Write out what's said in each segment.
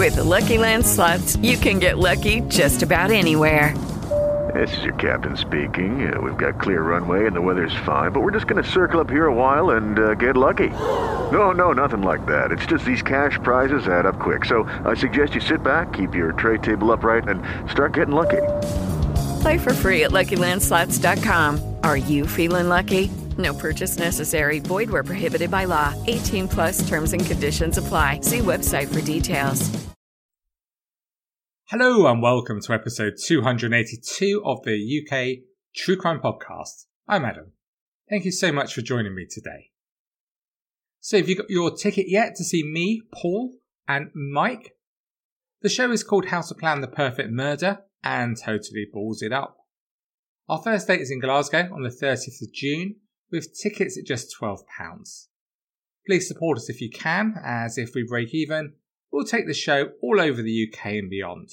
With the Lucky Land Slots, you can get lucky just about anywhere. This is your captain speaking. We've got clear runway and the weather's fine, but we're just going to circle up here a while and get lucky. No, nothing like that. It's just these cash prizes add up quick. So I suggest you sit back, keep your tray table upright, and start getting lucky. Play for free at LuckyLandSlots.com. Are you feeling lucky? No purchase necessary. Void where prohibited by law. 18 plus terms and conditions apply. See website for details. Hello and welcome to episode 282 of the UK True Crime Podcast. I'm Adam. Thank you so much for joining me today. So have you got your ticket yet to see me, Paul, and Mike? The show is called How to Plan the Perfect Murder and totally balls it up. Our first date is in Glasgow on the 30th of June with tickets at just £12. Please support us if you can, as if we break even, we'll take the show all over the UK and beyond.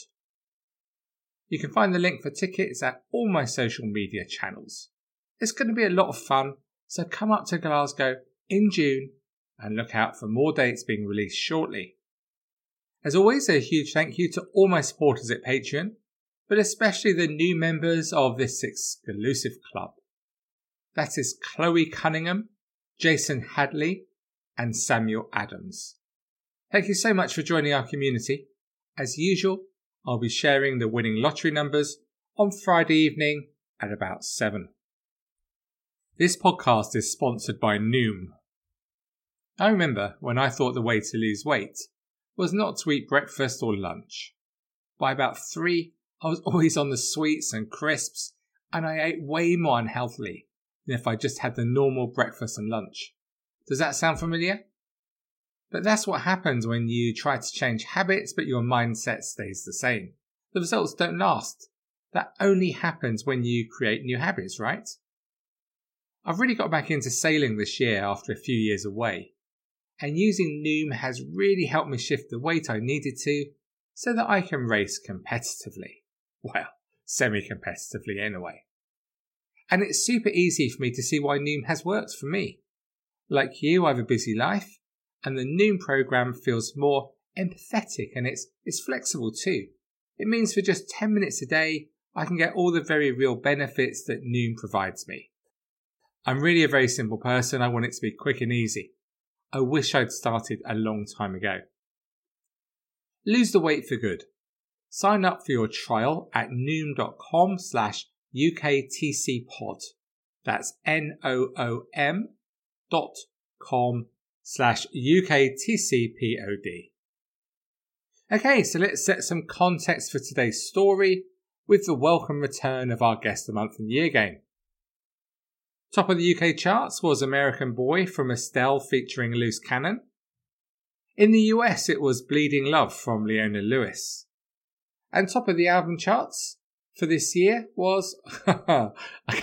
You can find the link for tickets at all my social media channels. It's going to be a lot of fun, so come up to Glasgow in June and look out for more dates being released shortly. As always, a huge thank you to all my supporters at Patreon, but especially the new members of this exclusive club. That is Chloe Cunningham, Jason Hadley, and Samuel Adams. Thank you so much for joining our community. As usual, I'll be sharing the winning lottery numbers on Friday evening at about 7. This podcast is sponsored by Noom. I remember when I thought the way to lose weight was not to eat breakfast or lunch. By about 3, I was always on the sweets and crisps, and I ate way more unhealthily than if I just had the normal breakfast and lunch. Does that sound familiar? But that's what happens when you try to change habits but your mindset stays the same. The results don't last. That only happens when you create new habits, right? I've really got back into sailing this year after a few years away, and using Noom has really helped me shift the weight I needed to so that I can race competitively. Well, semi-competitively anyway. And it's super easy for me to see why Noom has worked for me. Like you, I have a busy life, and the Noom program feels more empathetic and it's flexible too. It means for just 10 minutes a day, I can get all the very real benefits that Noom provides me. I'm really a very simple person. I want it to be quick and easy. I wish I'd started a long time ago. Lose the weight for good. Sign up for your trial at noom.com/UKTCpod. That's NOOM.com/UKTCPOD. Okay, so let's set some context for today's story with the welcome return of our Guess the Month and Year game. Top of the UK charts was American Boy from Estelle featuring Loose Cannon. In the US it was Bleeding Love from Leona Lewis. And top of the album charts for this year was... Why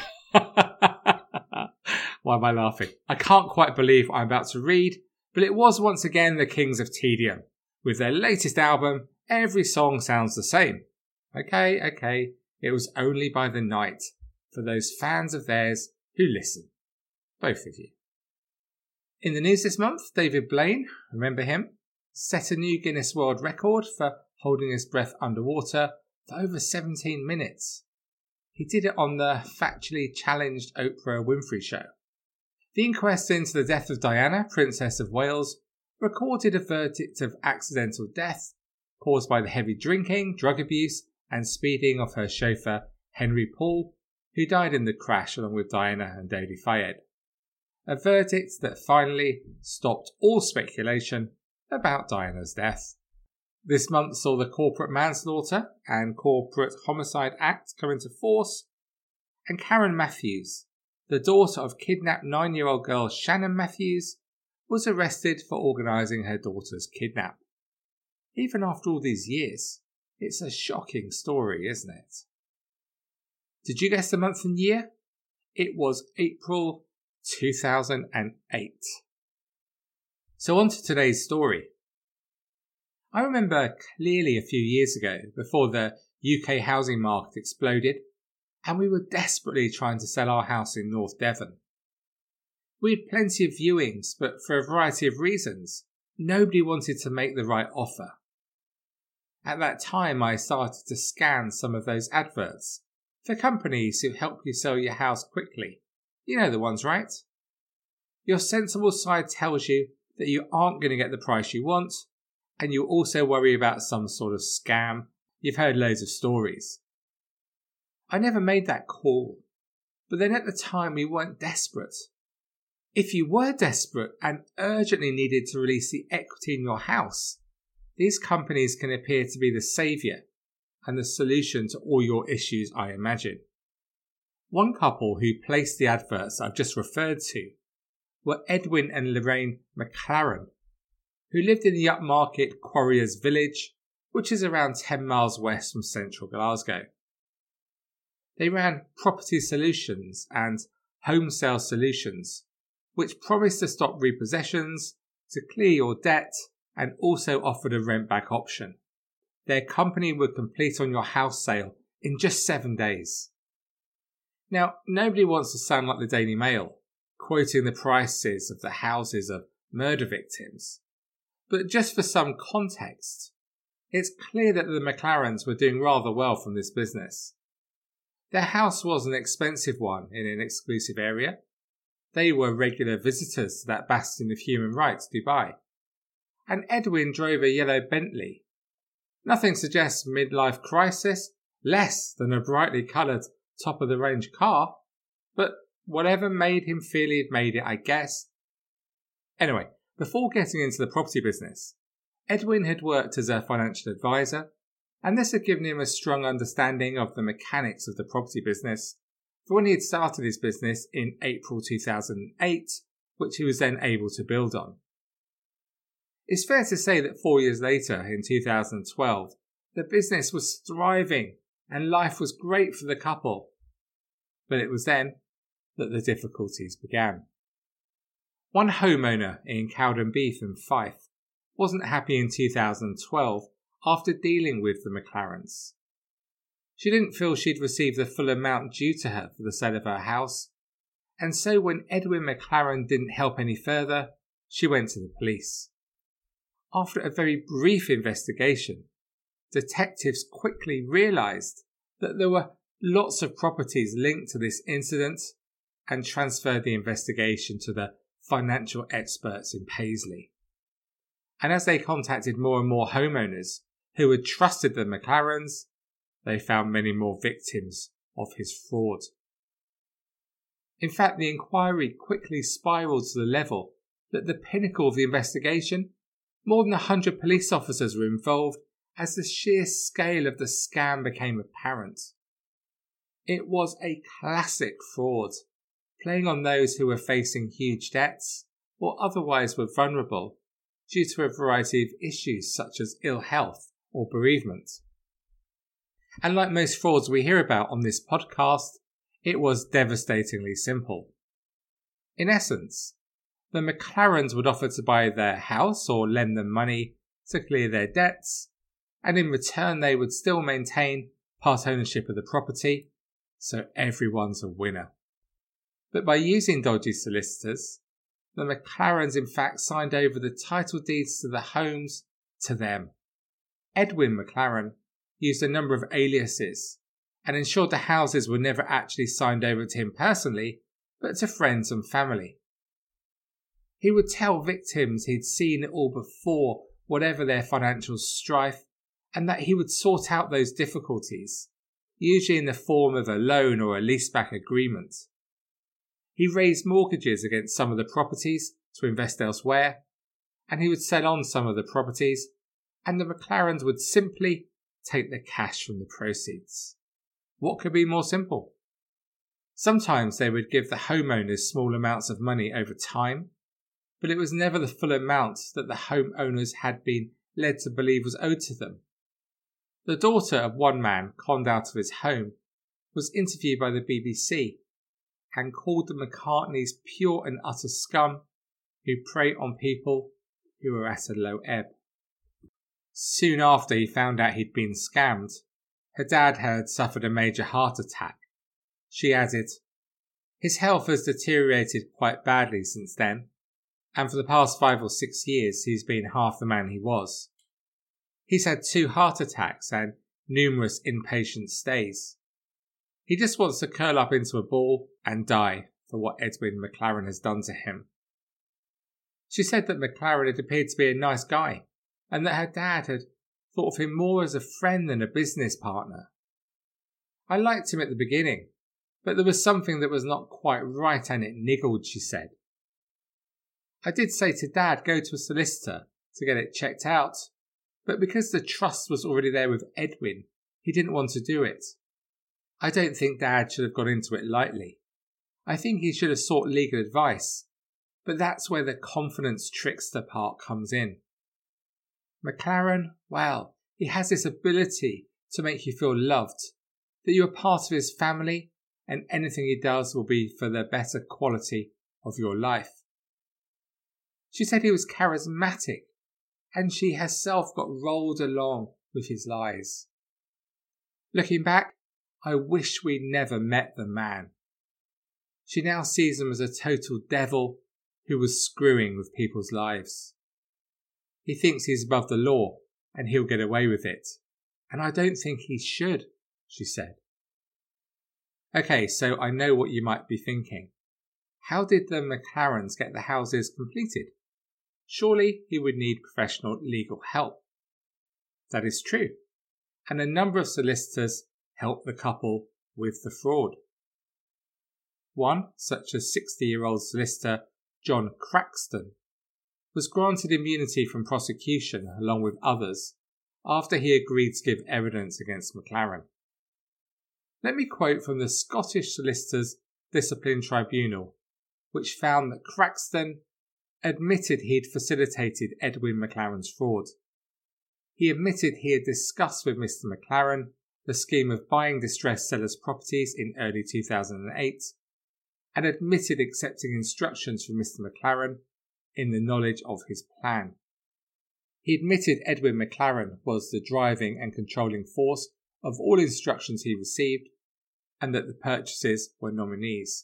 am I laughing? I can't quite believe what I'm about to read, but it was once again the Kings of Tedium. With their latest album, Every Song Sounds the Same. Okay, it was Only by the Night, for those fans of theirs who listen. Both of you. In the news this month, David Blaine, remember him, set a new Guinness World Record for holding his breath underwater for over 17 minutes. He did it on the factually challenged Oprah Winfrey Show. The inquest into the death of Diana, Princess of Wales, recorded a verdict of accidental death caused by the heavy drinking, drug abuse and speeding of her chauffeur Henry Paul, who died in the crash along with Diana and Dodi Fayed. A verdict that finally stopped all speculation about Diana's death. This month saw the Corporate Manslaughter and Corporate Homicide Act come into force, and Karen Matthews, the daughter of kidnapped 9-year-old girl Shannon Matthews, was arrested for organising her daughter's kidnap. Even after all these years, it's a shocking story, isn't it? Did you guess the month and year? It was April 2008. So on to today's story. I remember clearly a few years ago, before the UK housing market exploded, and we were desperately trying to sell our house in North Devon. We had plenty of viewings, but for a variety of reasons, nobody wanted to make the right offer. At that time, I started to scan some of those adverts for companies who help you sell your house quickly. You know the ones, right? Your sensible side tells you that you aren't going to get the price you want, and you also worry about some sort of scam. You've heard loads of stories. I never made that call, but then at the time we weren't desperate. If you were desperate and urgently needed to release the equity in your house, these companies can appear to be the saviour and the solution to all your issues, I imagine. One couple who placed the adverts I've just referred to were Edwin and Lorraine McLaren, who lived in the upmarket Quarriers Village, which is around 10 miles west from central Glasgow. They ran Property Solutions and Home Sale Solutions, which promised to stop repossessions, to clear your debt, and also offered a rent-back option. Their company would complete on your house sale in just 7 days. Now, nobody wants to sound like the Daily Mail, quoting the prices of the houses of murder victims. But just for some context, it's clear that the McLarens were doing rather well from this business. Their house was an expensive one in an exclusive area. They were regular visitors to that bastion of human rights, Dubai. And Edwin drove a yellow Bentley. Nothing suggests midlife crisis, less than a brightly coloured top-of-the-range car, but whatever made him feel he'd made it, I guess. Anyway, before getting into the property business, Edwin had worked as a financial advisor, and this had given him a strong understanding of the mechanics of the property business for when he had started his business in April 2008, which he was then able to build on. It's fair to say that 4 years later, in 2012, the business was thriving and life was great for the couple. But it was then that the difficulties began. One homeowner in Cowdenbeath in Fife wasn't happy in 2012 after dealing with the McLarens. She didn't feel she'd received the full amount due to her for the sale of her house, and so when Edwin McLaren didn't help any further, she went to the police. After a very brief investigation, detectives quickly realised that there were lots of properties linked to this incident and transferred the investigation to the financial experts in Paisley. And as they contacted more and more homeowners who had trusted the McLarens, they found many more victims of his fraud. In fact, the inquiry quickly spiralled to the level that the pinnacle of the investigation, more than 100 police officers were involved as the sheer scale of the scam became apparent. It was a classic fraud, playing on those who were facing huge debts or otherwise were vulnerable due to a variety of issues such as ill health or bereavement. And like most frauds we hear about on this podcast, it was devastatingly simple. In essence, the McLarens would offer to buy their house or lend them money to clear their debts, and in return they would still maintain part ownership of the property, so everyone's a winner. But by using dodgy solicitors, the McLarens in fact signed over the title deeds to the homes to them. Edwin McLaren used a number of aliases and ensured the houses were never actually signed over to him personally, but to friends and family. He would tell victims he'd seen it all before, whatever their financial strife, and that he would sort out those difficulties, usually in the form of a loan or a leaseback agreement. He raised mortgages against some of the properties to invest elsewhere, and he would sell on some of the properties, and the McLarens would simply take the cash from the proceeds. What could be more simple? Sometimes they would give the homeowners small amounts of money over time, but it was never the full amount that the homeowners had been led to believe was owed to them. The daughter of one man conned out of his home was interviewed by the BBC and called the McCartneys pure and utter scum who prey on people who were at a low ebb. Soon after he found out he'd been scammed, her dad had suffered a major heart attack. She added, "His health has deteriorated quite badly since then, and for the past 5 or 6 years he's been half the man he was." He's had 2 heart attacks and numerous inpatient stays. He just wants to curl up into a ball and die for what Edwin McLaren has done to him. She said that McLaren had appeared to be a nice guy and that her dad had thought of him more as a friend than a business partner. I liked him at the beginning, but there was something that was not quite right and it niggled, she said. I did say to Dad, go to a solicitor to get it checked out, but because the trust was already there with Edwin, he didn't want to do it. I don't think Dad should have gone into it lightly. I think he should have sought legal advice, but that's where the confidence trickster part comes in. McLaren, well, he has this ability to make you feel loved, that you are part of his family and anything he does will be for the better quality of your life. She said he was charismatic and she herself got rolled along with his lies. Looking back, I wish we'd never met the man. She now sees him as a total devil who was screwing with people's lives. He thinks he's above the law and he'll get away with it. And I don't think he should, she said. Okay, so I know what you might be thinking. How did the McLarens get the houses completed? Surely he would need professional legal help. That is true. And a number of solicitors helped the couple with the fraud. One, such as 60-year-old solicitor John Craxton, was granted immunity from prosecution along with others after he agreed to give evidence against McLaren. Let me quote from the Scottish Solicitors Discipline Tribunal, which found that Craxton admitted he had facilitated Edwin McLaren's fraud. He admitted he had discussed with Mr. McLaren the scheme of buying distressed sellers' properties in early 2008 and admitted accepting instructions from Mr. McLaren in the knowledge of his plan. He admitted Edwin McLaren was the driving and controlling force of all instructions he received and that the purchases were nominees.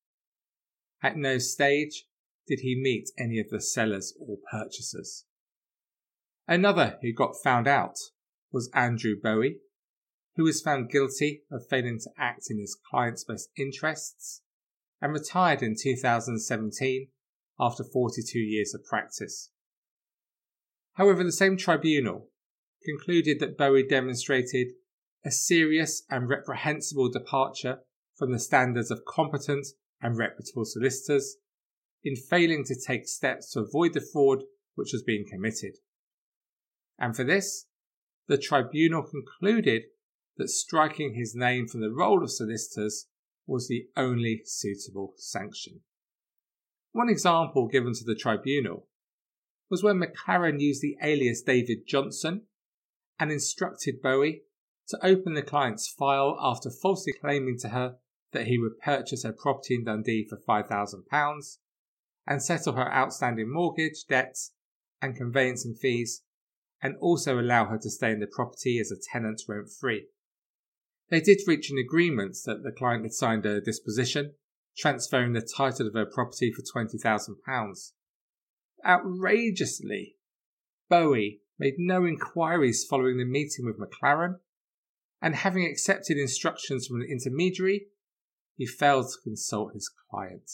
At no stage did he meet any of the sellers or purchasers. Another who got found out was Andrew Bowie, who was found guilty of failing to act in his client's best interests and retired in 2017 after 42 years of practice. However, the same tribunal concluded that Bowie demonstrated a serious and reprehensible departure from the standards of competent and reputable solicitors in failing to take steps to avoid the fraud which was being committed. And for this, the tribunal concluded that striking his name from the roll of solicitors was the only suitable sanction. One example given to the tribunal was when McLaren used the alias David Johnson and instructed Bowie to open the client's file after falsely claiming to her that he would purchase her property in Dundee for £5,000 and settle her outstanding mortgage, debts and conveyancing fees, and also allow her to stay in the property as a tenant rent-free. They did reach an agreement that the client had signed a disposition, transferring the title of her property for £20,000. Outrageously, Bowie made no inquiries following the meeting with McLaren, and having accepted instructions from an intermediary, he failed to consult his client.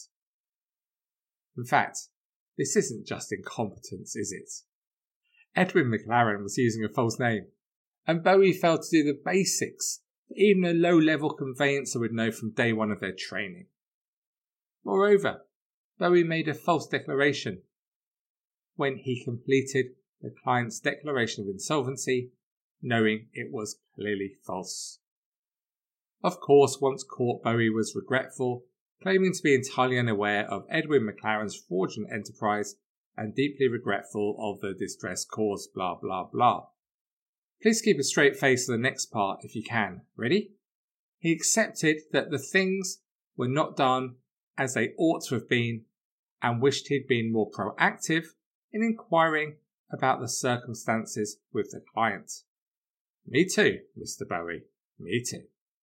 In fact, this isn't just incompetence, is it? Edwin McLaren was using a false name, and Bowie failed to do the basics that even a low-level conveyancer would know from day one of their training. Moreover, Bowie made a false declaration when he completed the client's declaration of insolvency, knowing it was clearly false. Of course, once caught, Bowie was regretful, claiming to be entirely unaware of Edwin McLaren's fraudulent enterprise and deeply regretful of the distress caused, blah blah blah. Please keep a straight face for the next part if you can. Ready? He accepted that the things were not done as they ought to have been and wished he'd been more proactive in inquiring about the circumstances with the client. Me too, Mr. Bowie. Me too.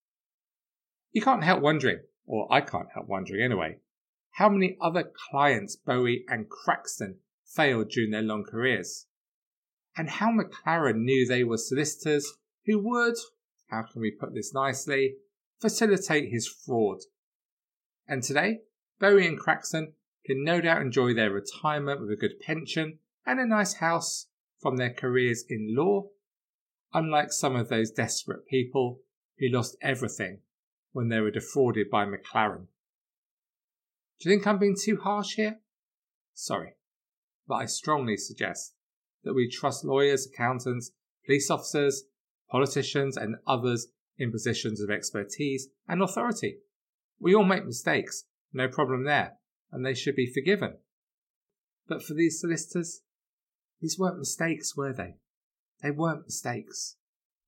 You can't help wondering, or I can't help wondering anyway, how many other clients Bowie and Craxton failed during their long careers. and how McLaren knew they were solicitors who would, how can we put this nicely, facilitate his fraud. And today, Bowie and Craxton can no doubt enjoy their retirement with a good pension and a nice house from their careers in law, unlike some of those desperate people who lost everything when they were defrauded by McLaren. Do you think I'm being too harsh here? Sorry, but I strongly suggest that we trust lawyers, accountants, police officers, politicians and others in positions of expertise and authority. We all make mistakes, no problem there, and they should be forgiven. But for these solicitors, these weren't mistakes, were they? They weren't mistakes.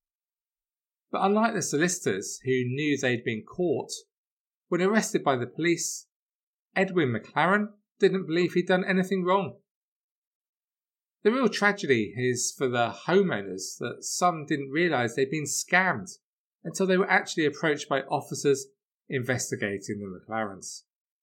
But unlike the solicitors who knew they'd been caught, when arrested by the police, Edwin McLaren didn't believe he'd done anything wrong. The real tragedy is for the homeowners that some didn't realise they'd been scammed until they were actually approached by officers investigating the McLarens.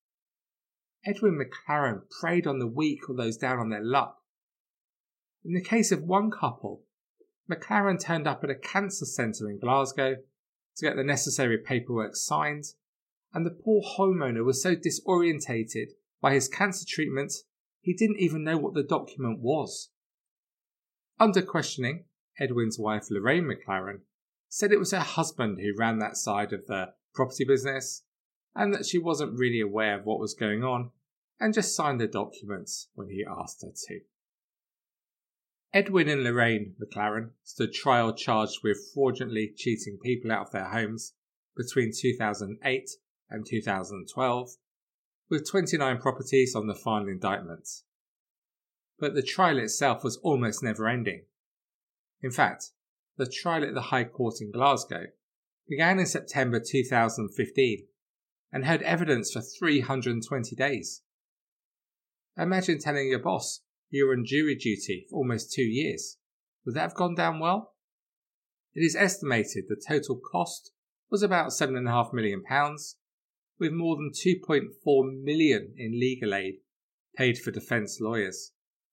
Edwin McLaren preyed on the weak or those down on their luck. In the case of one couple, McLaren turned up at a cancer centre in Glasgow to get the necessary paperwork signed, and the poor homeowner was so disorientated by his cancer treatment he didn't even know what the document was. Under questioning, Edwin's wife Lorraine McLaren said it was her husband who ran that side of the property business and that she wasn't really aware of what was going on and just signed the documents when he asked her to. Edwin and Lorraine McLaren stood trial charged with fraudulently cheating people out of their homes between 2008 and 2012, with 29 properties on the final indictment. But the trial itself was almost never ending. In fact, the trial at the High Court in Glasgow began in September 2015 and heard evidence for 320 days. Imagine telling your boss you were on jury duty for almost 2 years. Would that have gone down well? It is estimated the total cost was about £7.5 million, with more than £2.4 million in legal aid paid for defence lawyers.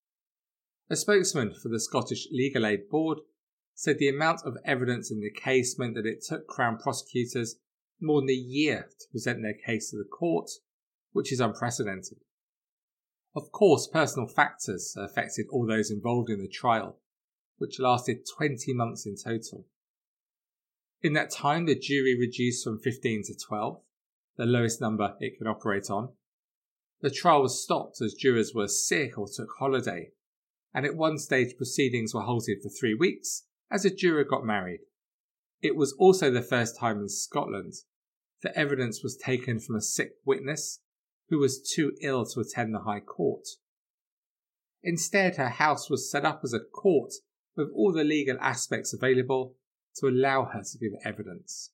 A spokesman for the Scottish Legal Aid Board said the amount of evidence in the case meant that it took Crown prosecutors more than a year to present their case to the court, which is unprecedented. Of course, personal factors affected all those involved in the trial, which lasted 20 months in total. In that time, the jury reduced from 15 to 12, the lowest number it can operate on. The trial was stopped as jurors were sick or took holiday, and at one stage proceedings were halted for 3 weeks as a juror got married. It was also the first time in Scotland that evidence was taken from a sick witness who was too ill to attend the High Court. Instead, her house was set up as a court with all the legal aspects available to allow her to give evidence.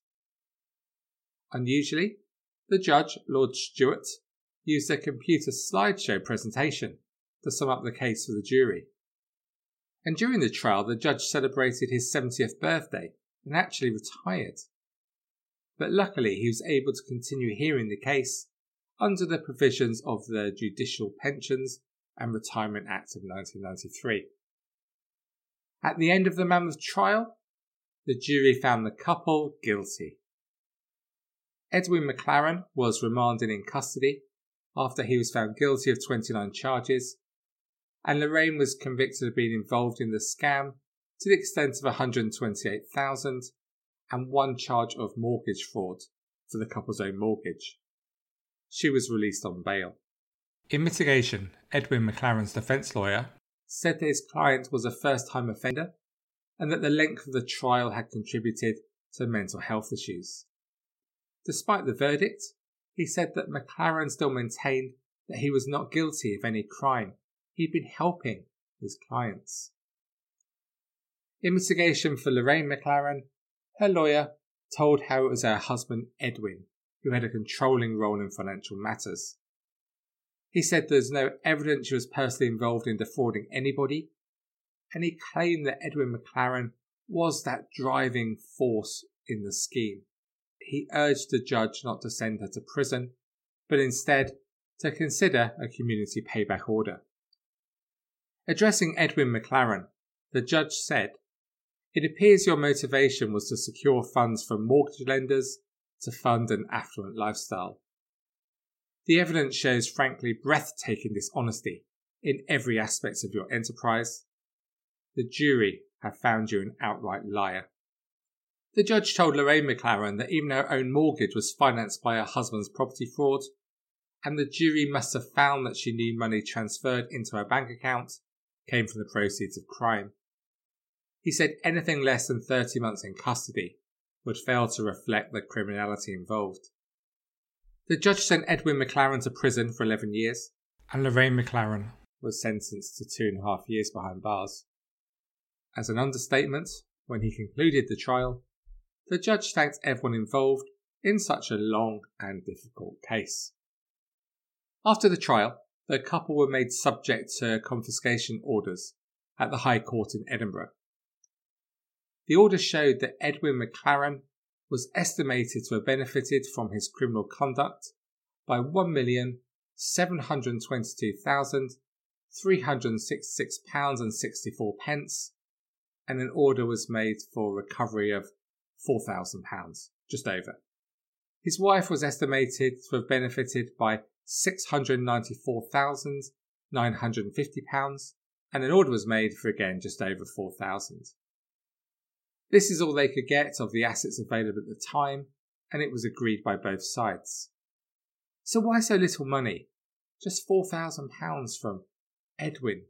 Unusually, the judge, Lord Stewart, used a computer slideshow presentation to sum up the case for the jury. And during the trial, the judge celebrated his 70th birthday and actually retired. But luckily, he was able to continue hearing the case under the provisions of the Judicial Pensions and Retirement Act of 1993. At the end of the mammoth trial, the jury found the couple guilty. Edwin McLaren was remanded in custody after he was found guilty of 29 charges, and Lorraine was convicted of being involved in the scam to the extent of $128,000 and one charge of mortgage fraud for the couple's own mortgage. She was released on bail. In mitigation, Edwin McLaren's defence lawyer said that his client was a first-time offender and that the length of the trial had contributed to mental health issues. Despite the verdict, he said that McLaren still maintained that he was not guilty of any crime. He'd been helping his clients. In mitigation for Lorraine McLaren, her lawyer told how it was her husband Edwin who had a controlling role in financial matters. He said there's no evidence she was personally involved in defrauding anybody, and he claimed that Edwin McLaren was that driving force in the scheme. He urged the judge not to send her to prison, but instead to consider a community payback order. Addressing Edwin McLaren, The judge said, "It appears your motivation was to secure funds from mortgage lenders to fund an affluent lifestyle. The evidence shows frankly breathtaking dishonesty in every aspect of your enterprise. The jury have found you an outright liar." The judge told Lorraine McLaren that even her own mortgage was financed by her husband's property fraud, and the jury must have found that she knew money transferred into her bank account came from the proceeds of crime. He said anything less than 30 months in custody would fail to reflect the criminality involved. The judge sent Edwin McLaren to prison for 11 years, and Lorraine McLaren was sentenced to 2.5 years behind bars. As an understatement, when he concluded the trial, the judge thanked everyone involved in such a long and difficult case. After the trial, the couple were made subject to confiscation orders at the High Court in Edinburgh. The order showed that Edwin McLaren was estimated to have benefited from his criminal conduct by £1,722,366.64, and an order was made for recovery of £4,000, just over. His wife was estimated to have benefited by £694,950, and an order was made for again just over £4,000. This is all they could get of the assets available at the time, and it was agreed by both sides. So why so little money? Just £4,000 from Edwin.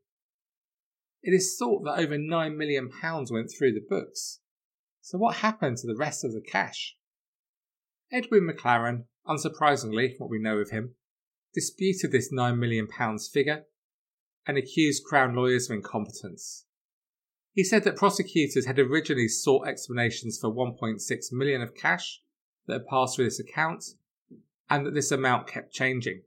It is thought that over £9 million went through the books. So what happened to the rest of the cash? Edwin McLaren, unsurprisingly from what we know of him, disputed this £9 million figure and accused Crown lawyers of incompetence. He said that prosecutors had originally sought explanations for £1.6 million of cash that had passed through this account, and that this amount kept changing.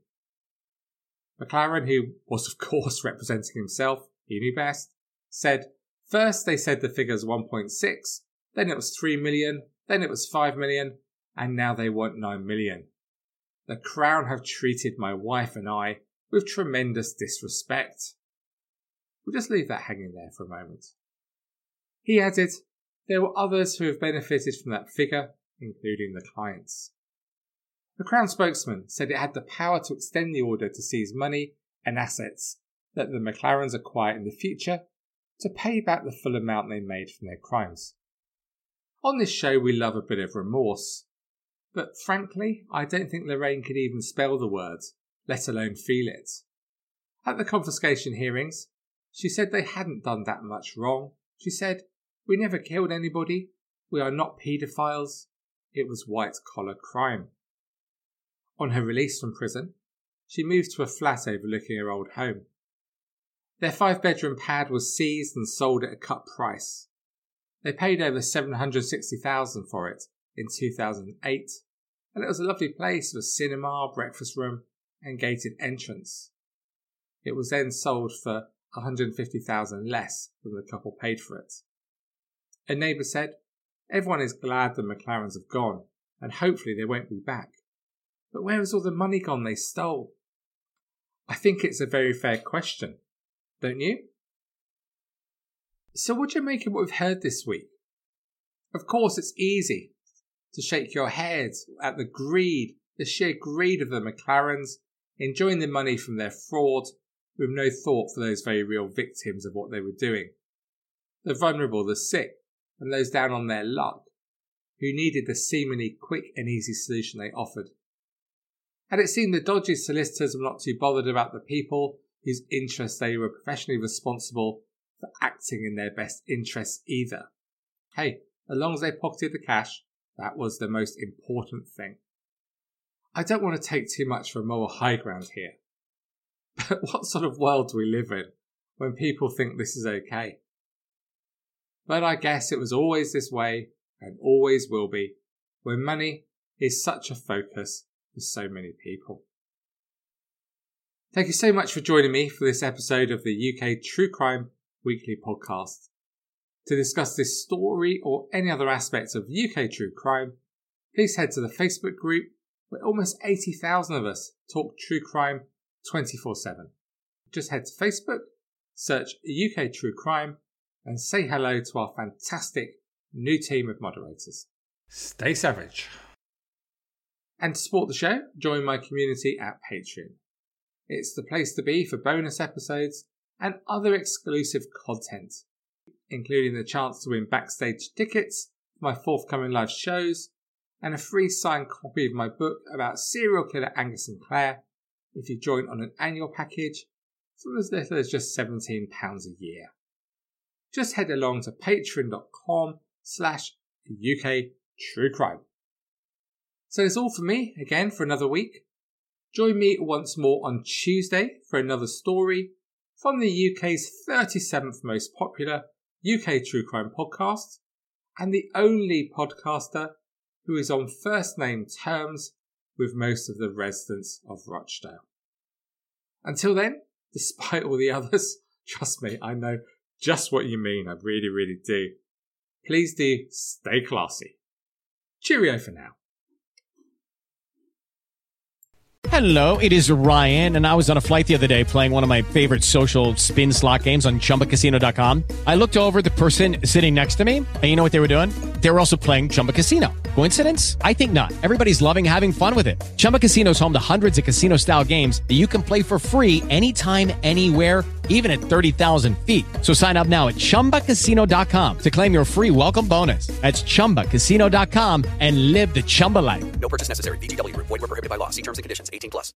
McLaren, who was of course representing himself, he knew best, said, "First they said the figure's 1.6, then it was 3 million, then it was 5 million, and now they want 9 million. The Crown have treated my wife and I with tremendous disrespect." We'll just leave that hanging there for a moment. He added, there were others who have benefited from that figure, including the clients. The Crown spokesman said it had the power to extend the order to seize money and assets that the McLarens acquire in the future to pay back the full amount they made from their crimes. On this show we love a bit of remorse, but frankly I don't think Lorraine could even spell the word, let alone feel it. At the confiscation hearings, she said they hadn't done that much wrong. She said, "We never killed anybody. We are not paedophiles. It was white-collar crime." On her release from prison, she moved to a flat overlooking her old home. Their 5-bedroom pad was seized and sold at a cut price. They paid over $760,000 for it in 2008, and it was a lovely place with a cinema, breakfast room, and gated entrance. It was then sold for $150,000 less than the couple paid for it. A neighbour said, "Everyone is glad the McLarens have gone, and hopefully they won't be back. But where has all the money gone they stole?" I think it's a very fair question, don't you? So what do you make of what we've heard this week? Of course, it's easy to shake your head at the sheer greed of the McLarens, enjoying the money from their fraud, with no thought for those very real victims of what they were doing. The vulnerable, the sick, and those down on their luck, who needed the seemingly quick and easy solution they offered. Had it seemed the dodgy solicitors were not too bothered about the people whose interests they were professionally responsible for acting in their best interests either. Hey, as long as they pocketed the cash, that was the most important thing. I don't want to take too much for a moral high ground here, but what sort of world do we live in when people think this is okay? But I guess it was always this way, and always will be, when money is such a focus for so many people. Thank you so much for joining me for this episode of the UK True Crime Weekly Podcast. To discuss this story or any other aspects of UK true crime, please head to the Facebook group where almost 80,000 of us talk true crime 24/7. Just head to Facebook, search UK True Crime, and say hello to our fantastic new team of moderators. Stay savage. And to support the show, join my community at Patreon. It's the place to be for bonus episodes and other exclusive content, including the chance to win backstage tickets for my forthcoming live shows and a free signed copy of my book about serial killer Angus Sinclair if you join on an annual package from as little as just £17 a year. Just head along to patreon.com/UKTrueCrime. So that's all for me again for another week. Join me once more on Tuesday for another story from the UK's 37th most popular UK True Crime podcast and the only podcaster who is on first name terms with most of the residents of Rochdale. Until then, despite all the others, trust me, I know just what you mean, I really, really do. Please do stay classy. Cheerio for now. Hello, it is Ryan, and I was on a flight the other day playing one of my favorite social spin slot games on ChumbaCasino.com. I looked over at the person sitting next to me, and you know what they were doing? They were also playing Chumba Casino. Coincidence? I think not. Everybody's loving having fun with it. Chumba Casino is home to hundreds of casino-style games that you can play for free anytime, anywhere, even at 30,000 feet. So sign up now at ChumbaCasino.com to claim your free welcome bonus. That's ChumbaCasino.com and live the Chumba life. No purchase necessary. VGW Group. Void where prohibited by law. See terms and conditions. 18+.